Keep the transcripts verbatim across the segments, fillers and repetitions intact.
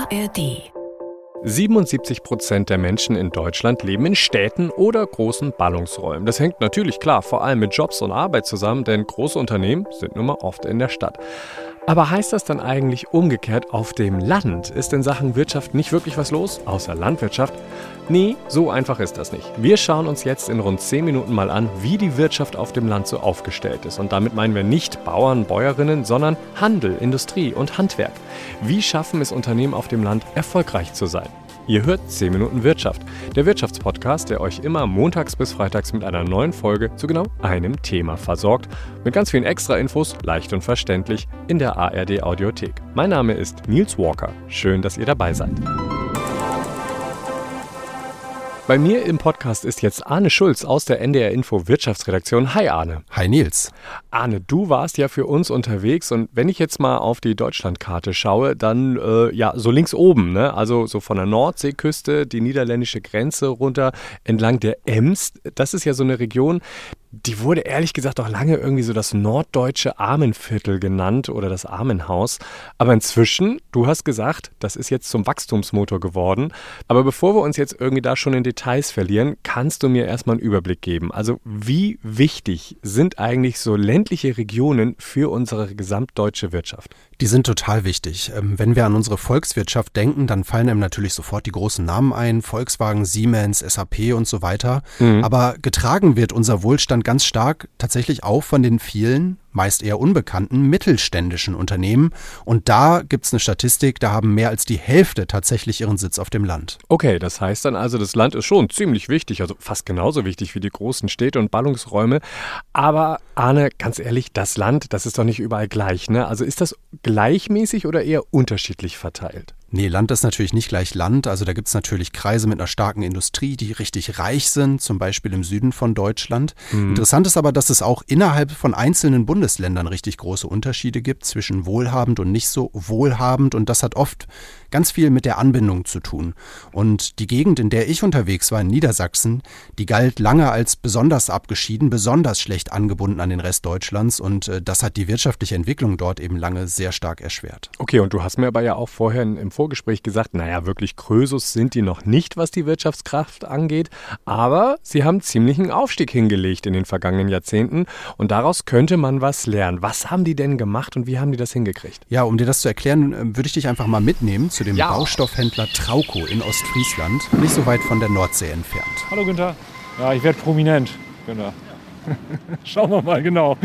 A R D. siebenundsiebzig Prozent der Menschen in Deutschland leben in Städten oder großen Ballungsräumen. Das hängt natürlich klar vor allem mit Jobs und Arbeit zusammen, denn große Unternehmen sind nun mal oft in der Stadt. Aber heißt das dann eigentlich umgekehrt, auf dem Land ist in Sachen Wirtschaft nicht wirklich was los, außer Landwirtschaft? Nee, so einfach ist das nicht. Wir schauen uns jetzt in rund zehn Minuten mal an, wie die Wirtschaft auf dem Land so aufgestellt ist. Und damit meinen wir nicht Bauern, Bäuerinnen, sondern Handel, Industrie und Handwerk. Wie schaffen es Unternehmen auf dem Land, erfolgreich zu sein? Ihr hört zehn Minuten Wirtschaft, der Wirtschaftspodcast, der euch immer montags bis freitags mit einer neuen Folge zu genau einem Thema versorgt. Mit ganz vielen Extra-Infos, leicht und verständlich, in der A R D Audiothek. Mein Name ist Nils Walker. Schön, dass ihr dabei seid. Bei mir im Podcast ist jetzt Arne Schulz aus der N D R Info Wirtschaftsredaktion. Hi Arne. Hi Nils. Arne, du warst ja für uns unterwegs und wenn ich jetzt mal auf die Deutschlandkarte schaue, dann äh, ja so links oben, ne? Also so von der Nordseeküste, die niederländische Grenze runter entlang der Ems. Das ist ja so eine Region, die wurde ehrlich gesagt auch lange irgendwie so das norddeutsche Armenviertel genannt oder das Armenhaus. Aber inzwischen, du hast gesagt, das ist jetzt zum Wachstumsmotor geworden. Aber bevor wir uns jetzt irgendwie da schon in Details verlieren, kannst du mir erstmal einen Überblick geben. Also wie wichtig sind eigentlich so ländliche Regionen für unsere gesamtdeutsche Wirtschaft? Die sind total wichtig. Wenn wir an unsere Volkswirtschaft denken, dann fallen einem natürlich sofort die großen Namen ein. Volkswagen, Siemens, S A P und so weiter. Mhm. Aber getragen wird unser Wohlstand ganz stark tatsächlich auch von den vielen, meist eher unbekannten, mittelständischen Unternehmen. Und da gibt es eine Statistik, da haben mehr als die Hälfte tatsächlich ihren Sitz auf dem Land. Okay, das heißt dann also, das Land ist schon ziemlich wichtig, also fast genauso wichtig wie die großen Städte und Ballungsräume. Aber Arne, ganz ehrlich, das Land, das ist doch nicht überall gleich, ne? Also ist das gleichmäßig oder eher unterschiedlich verteilt? Nee, Land ist natürlich nicht gleich Land. Also da gibt es natürlich Kreise mit einer starken Industrie, die richtig reich sind, zum Beispiel im Süden von Deutschland. Mhm. Interessant ist aber, dass es auch innerhalb von einzelnen Bundesländern richtig große Unterschiede gibt zwischen wohlhabend und nicht so wohlhabend. Und das hat oft ganz viel mit der Anbindung zu tun. Und die Gegend, in der ich unterwegs war, in Niedersachsen, die galt lange als besonders abgeschieden, besonders schlecht angebunden an den Rest Deutschlands. Und äh, das hat die wirtschaftliche Entwicklung dort eben lange sehr stark erschwert. Okay, und du hast mir aber ja auch vorher im Vorgespräch gesagt, naja, wirklich Krösus sind die noch nicht, was die Wirtschaftskraft angeht, aber sie haben ziemlichen Aufstieg hingelegt in den vergangenen Jahrzehnten und daraus könnte man was lernen. Was haben die denn gemacht und wie haben die das hingekriegt? Ja, um dir das zu erklären, würde ich dich einfach mal mitnehmen zu dem ja. Baustoffhändler Trauco in Ostfriesland, nicht so weit von der Nordsee entfernt. Hallo Günther. Ja, ich werde prominent, Günther. Schauen wir mal, genau.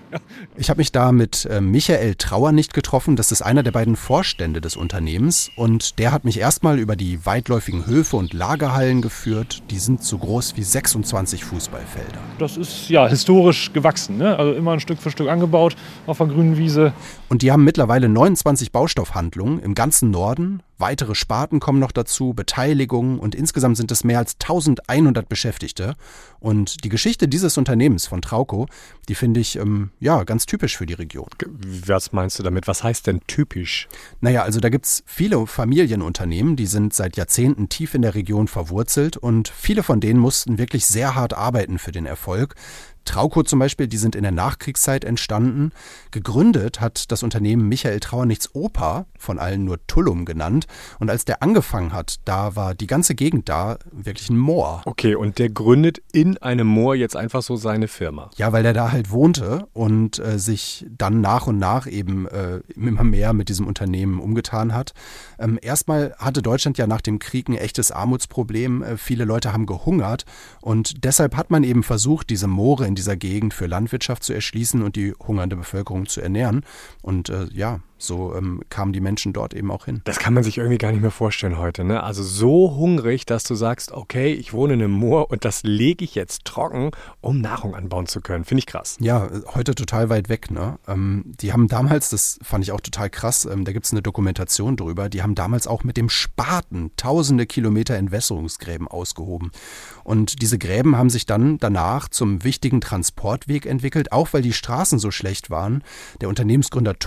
Ich habe mich da mit äh, Michael Trauernicht getroffen. Das ist einer der beiden Vorstände des Unternehmens. Und der hat mich erstmal über die weitläufigen Höfe und Lagerhallen geführt. Die sind so groß wie sechsundzwanzig Fußballfelder. Das ist ja historisch gewachsen, ne? Also immer ein Stück für Stück angebaut auf der grünen Wiese. Und die haben mittlerweile neunundzwanzig Baustoffhandlungen im ganzen Norden. Weitere Sparten kommen noch dazu, Beteiligungen und insgesamt sind es mehr als eintausendeinhundert Beschäftigte. Und die Geschichte dieses Unternehmens von Trauco, die finde ich ähm, ja ganz typisch für die Region. Was meinst du damit? Was heißt denn typisch? Naja, also da gibt es viele Familienunternehmen, die sind seit Jahrzehnten tief in der Region verwurzelt und viele von denen mussten wirklich sehr hart arbeiten für den Erfolg. Trauco zum Beispiel, die sind in der Nachkriegszeit entstanden. Gegründet hat das Unternehmen Michael Trauernichts Opa, von allen nur Tullum genannt. Und als der angefangen hat, da war die ganze Gegend da wirklich ein Moor. Okay, und der gründet in einem Moor jetzt einfach so seine Firma? Ja, weil der da halt wohnte und äh, sich dann nach und nach eben äh, immer mehr mit diesem Unternehmen umgetan hat. Ähm, erstmal hatte Deutschland ja nach dem Krieg ein echtes Armutsproblem. Äh, viele Leute haben gehungert und deshalb hat man eben versucht, diese Moore in dieser Gegend für Landwirtschaft zu erschließen und die hungernde Bevölkerung zu ernähren. Und äh, ja, so ähm, kamen die Menschen dort eben auch hin. Das kann man sich irgendwie gar nicht mehr vorstellen heute, ne? Also so hungrig, dass du sagst, okay, ich wohne in einem Moor und das lege ich jetzt trocken, um Nahrung anbauen zu können. Finde ich krass. Ja, heute total weit weg, ne? Ähm, die haben damals, das fand ich auch total krass, ähm, da gibt es eine Dokumentation drüber, die haben damals auch mit dem Spaten tausende Kilometer Entwässerungsgräben ausgehoben. Und diese Gräben haben sich dann danach zum wichtigen Transportweg entwickelt, auch weil die Straßen so schlecht waren. Der Unternehmensgründer Tullum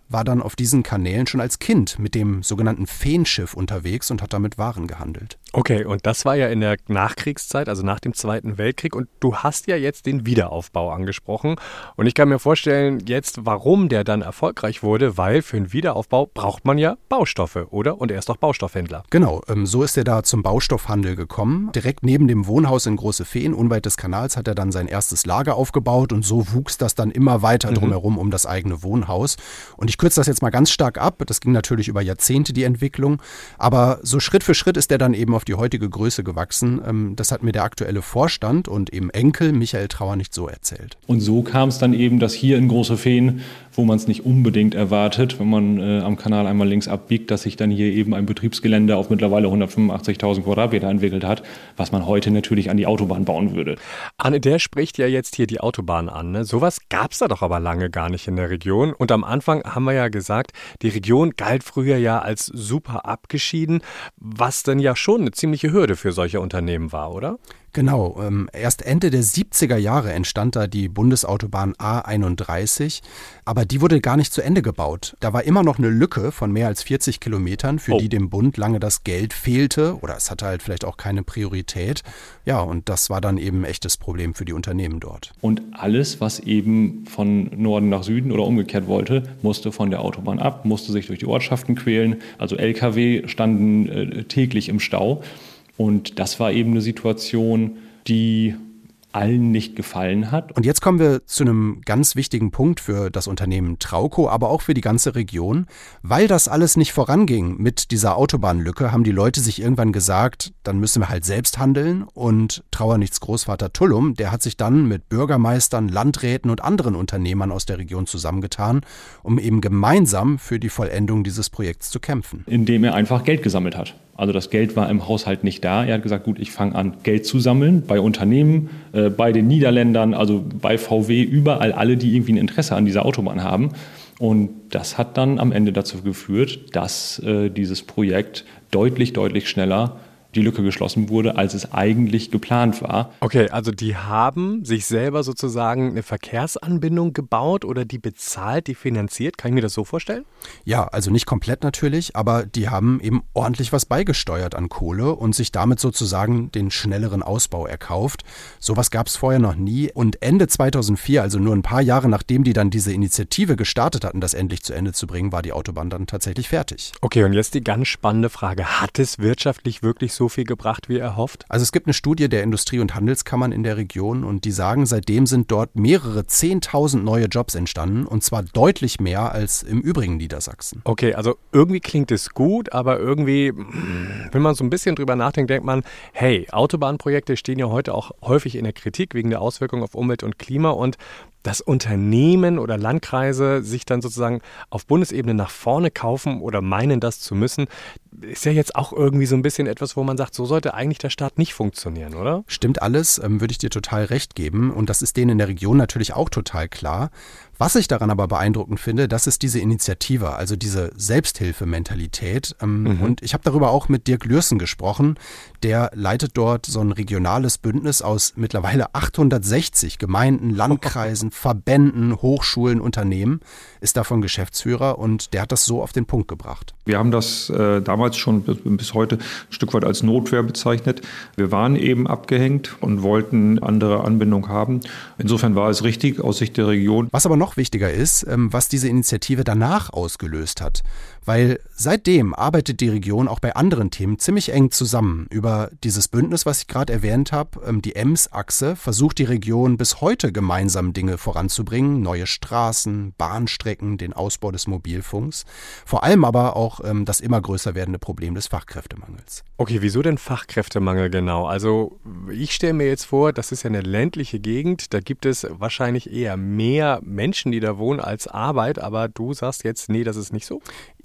war dann auf diesen Kanälen schon als Kind mit dem sogenannten Feenschiff unterwegs und hat damit Waren gehandelt. Okay, und das war ja in der Nachkriegszeit, also nach dem Zweiten Weltkrieg. Und du hast ja jetzt den Wiederaufbau angesprochen. Und ich kann mir vorstellen, jetzt, warum der dann erfolgreich wurde, weil für einen Wiederaufbau braucht man ja Baustoffe, oder? Und er ist doch Baustoffhändler. Genau, so ist er da zum Baustoffhandel gekommen. Direkt neben dem Wohnhaus in Große Fehn, unweit des Kanals, hat er dann sein erstes Lager aufgebaut. Und so wuchs das dann immer weiter drumherum mhm. um das eigene Wohnhaus. Und ich kürze das jetzt mal ganz stark ab. Das ging natürlich über Jahrzehnte, die Entwicklung. Aber so Schritt für Schritt ist er dann eben auf die heutige Größe gewachsen. Das hat mir der aktuelle Vorstand und eben Enkel Michael Trauer nicht so erzählt. Und so kam es dann eben, dass hier in Große Fehn, wo man es nicht unbedingt erwartet, wenn man äh, am Kanal einmal links abbiegt, dass sich dann hier eben ein Betriebsgelände auf mittlerweile hundertfünfundachtzigtausend Quadratmeter entwickelt hat, was man heute natürlich an die Autobahn bauen würde. Anne, der spricht ja jetzt hier die Autobahn an. Ne? Sowas gab es da doch aber lange gar nicht in der Region. Und am Anfang haben wir ja gesagt, die Region galt früher ja als super abgeschieden, was dann ja schon eine ziemliche Hürde für solche Unternehmen war, oder? Genau, ähm, erst Ende der siebziger Jahre entstand da die Bundesautobahn A einunddreißig, aber die wurde gar nicht zu Ende gebaut. Da war immer noch eine Lücke von mehr als vierzig Kilometern, für oh. die dem Bund lange das Geld fehlte oder es hatte halt vielleicht auch keine Priorität. Ja, und das war dann eben ein echtes Problem für die Unternehmen dort. Und alles, was eben von Norden nach Süden oder umgekehrt wollte, musste von der Autobahn ab, musste sich durch die Ortschaften quälen. Also L K W standen äh, täglich im Stau. Und das war eben eine Situation, die allen nicht gefallen hat. Und jetzt kommen wir zu einem ganz wichtigen Punkt für das Unternehmen Trauco, aber auch für die ganze Region. Weil das alles nicht voranging mit dieser Autobahnlücke, haben die Leute sich irgendwann gesagt, dann müssen wir halt selbst handeln. Und Trauernichts Großvater Tullum, der hat sich dann mit Bürgermeistern, Landräten und anderen Unternehmern aus der Region zusammengetan, um eben gemeinsam für die Vollendung dieses Projekts zu kämpfen. Indem er einfach Geld gesammelt hat. Also das Geld war im Haushalt nicht da. Er hat gesagt, gut, ich fange an, Geld zu sammeln bei Unternehmen, äh, bei den Niederländern, also bei V W, überall alle, die irgendwie ein Interesse an dieser Autobahn haben. Und das hat dann am Ende dazu geführt, dass äh, dieses Projekt deutlich, deutlich schneller die Lücke geschlossen wurde, als es eigentlich geplant war. Okay, also die haben sich selber sozusagen eine Verkehrsanbindung gebaut oder die bezahlt, die finanziert. Kann ich mir das so vorstellen? Ja, also nicht komplett natürlich, aber die haben eben ordentlich was beigesteuert an Kohle und sich damit sozusagen den schnelleren Ausbau erkauft. Sowas gab es vorher noch nie. Und Ende zweitausendvier, also nur ein paar Jahre nachdem die dann diese Initiative gestartet hatten, das endlich zu Ende zu bringen, war die Autobahn dann tatsächlich fertig. Okay, und jetzt die ganz spannende Frage. Hat es wirtschaftlich wirklich so viel gebracht, wie erhofft? Also es gibt eine Studie der Industrie- und Handelskammern in der Region und die sagen, seitdem sind dort mehrere zehntausend neue Jobs entstanden und zwar deutlich mehr als im übrigen Niedersachsen. Okay, also irgendwie klingt es gut, aber irgendwie, wenn man so ein bisschen drüber nachdenkt, denkt man, hey, Autobahnprojekte stehen ja heute auch häufig in der Kritik wegen der Auswirkungen auf Umwelt und Klima und dass Unternehmen oder Landkreise sich dann sozusagen auf Bundesebene nach vorne kaufen oder meinen, das zu müssen, ist ja jetzt auch irgendwie so ein bisschen etwas, wo man sagt, so sollte eigentlich der Staat nicht funktionieren, oder? Stimmt alles, ähm, würde ich dir total recht geben. Und das ist denen in der Region natürlich auch total klar. Was ich daran aber beeindruckend finde, das ist diese Initiative, also diese Selbsthilfementalität. Ähm, mhm. Und ich habe darüber auch mit Dirk Lürsen gesprochen. Der leitet dort so ein regionales Bündnis aus mittlerweile achthundertsechzig Gemeinden, Landkreisen, Verbänden, Hochschulen, Unternehmen, ist davon Geschäftsführer und der hat das so auf den Punkt gebracht. Wir haben das äh, damals schon bis, bis heute ein Stück weit als Notwehr bezeichnet. Wir waren eben abgehängt und wollten andere Anbindung haben. Insofern war es richtig aus Sicht der Region. Was aber noch wichtiger ist, ähm, was diese Initiative danach ausgelöst hat. Weil seitdem arbeitet die Region auch bei anderen Themen ziemlich eng zusammen. Über dieses Bündnis, was ich gerade erwähnt habe, ähm, die Ems-Achse, versucht die Region bis heute gemeinsam Dinge voranzubringen. Neue Straßen, Bahnstrecken, den Ausbau des Mobilfunks. Vor allem aber auch ähm, das immer größer werdende Problem des Fachkräftemangels. Okay, wieso denn Fachkräftemangel genau? Also ich stelle mir jetzt vor, das ist ja eine ländliche Gegend, da gibt es wahrscheinlich eher mehr Menschen, die da wohnen, als Arbeit, aber du sagst jetzt, nee, das ist nicht so? Ja,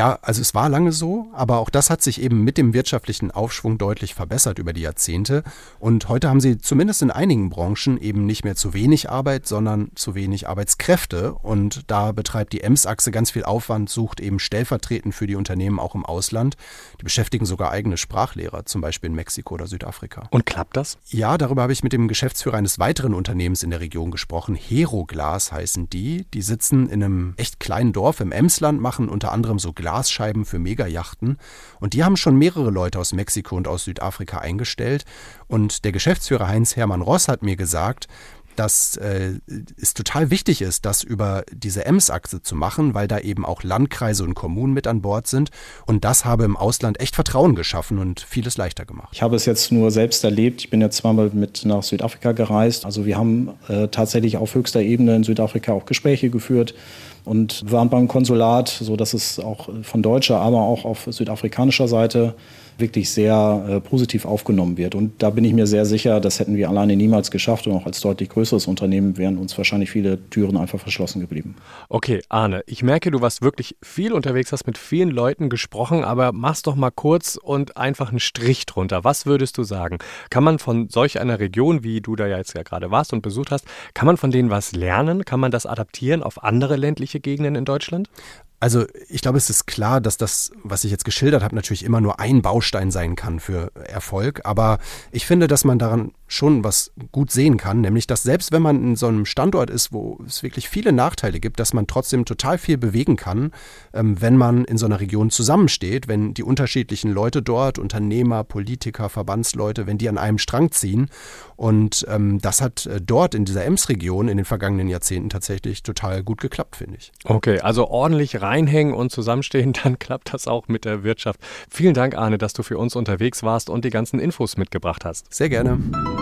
Ja, also es war lange so, aber auch das hat sich eben mit dem wirtschaftlichen Aufschwung deutlich verbessert über die Jahrzehnte. Und heute haben sie zumindest in einigen Branchen eben nicht mehr zu wenig Arbeit, sondern zu wenig Arbeitskräfte. Und da betreibt die Ems-Achse ganz viel Aufwand, sucht eben stellvertretend für die Unternehmen auch im Ausland. Die beschäftigen sogar eigene Sprachlehrer, zum Beispiel in Mexiko oder Südafrika. Und klappt das? Ja, darüber habe ich mit dem Geschäftsführer eines weiteren Unternehmens in der Region gesprochen. Heroglas heißen die. Die sitzen in einem echt kleinen Dorf im Emsland, machen unter anderem so Glasscheiben für Megayachten. Und die haben schon mehrere Leute aus Mexiko und aus Südafrika eingestellt. Und der Geschäftsführer Heinz-Hermann Ross hat mir gesagt, dass äh, es total wichtig ist, das über diese Ems-Achse zu machen, weil da eben auch Landkreise und Kommunen mit an Bord sind. Und das habe im Ausland echt Vertrauen geschaffen und vieles leichter gemacht. Ich habe es jetzt nur selbst erlebt. Ich bin jetzt zweimal mit nach Südafrika gereist. Also wir haben äh, tatsächlich auf höchster Ebene in Südafrika auch Gespräche geführt und waren beim Konsulat, sodass es auch von deutscher, aber auch auf südafrikanischer Seite wirklich sehr äh, positiv aufgenommen wird. Und da bin ich mir sehr sicher, das hätten wir alleine niemals geschafft. Und auch als deutlich größeres Unternehmen wären uns wahrscheinlich viele Türen einfach verschlossen geblieben. Okay, Arne, ich merke, du warst wirklich viel unterwegs, hast mit vielen Leuten gesprochen, aber mach's doch mal kurz und einfach einen Strich drunter. Was würdest du sagen? Kann man von solch einer Region, wie du da ja jetzt ja gerade warst und besucht hast, kann man von denen was lernen? Kann man das adaptieren auf andere ländliche Gegenden in Deutschland? Also ich glaube, es ist klar, dass das, was ich jetzt geschildert habe, natürlich immer nur ein Baustein sein kann für Erfolg. Aber ich finde, dass man daran schon was gut sehen kann, nämlich dass selbst wenn man in so einem Standort ist, wo es wirklich viele Nachteile gibt, dass man trotzdem total viel bewegen kann, ähm, wenn man in so einer Region zusammensteht, wenn die unterschiedlichen Leute dort, Unternehmer, Politiker, Verbandsleute, wenn die an einem Strang ziehen. Und ähm, das hat äh, dort in dieser Ems-Region in den vergangenen Jahrzehnten tatsächlich total gut geklappt, finde ich. Okay, also ordentlich reinhängen und zusammenstehen, dann klappt das auch mit der Wirtschaft. Vielen Dank, Arne, dass du für uns unterwegs warst und die ganzen Infos mitgebracht hast. Sehr gerne.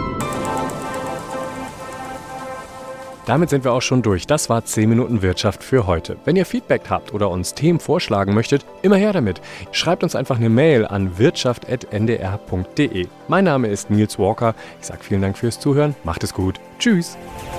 Damit sind wir auch schon durch. Das war zehn Minuten Wirtschaft für heute. Wenn ihr Feedback habt oder uns Themen vorschlagen möchtet, immer her damit. Schreibt uns einfach eine Mail an wirtschaft punkt n d r punkt d e. Mein Name ist Nils Walker. Ich sage vielen Dank fürs Zuhören. Macht es gut. Tschüss.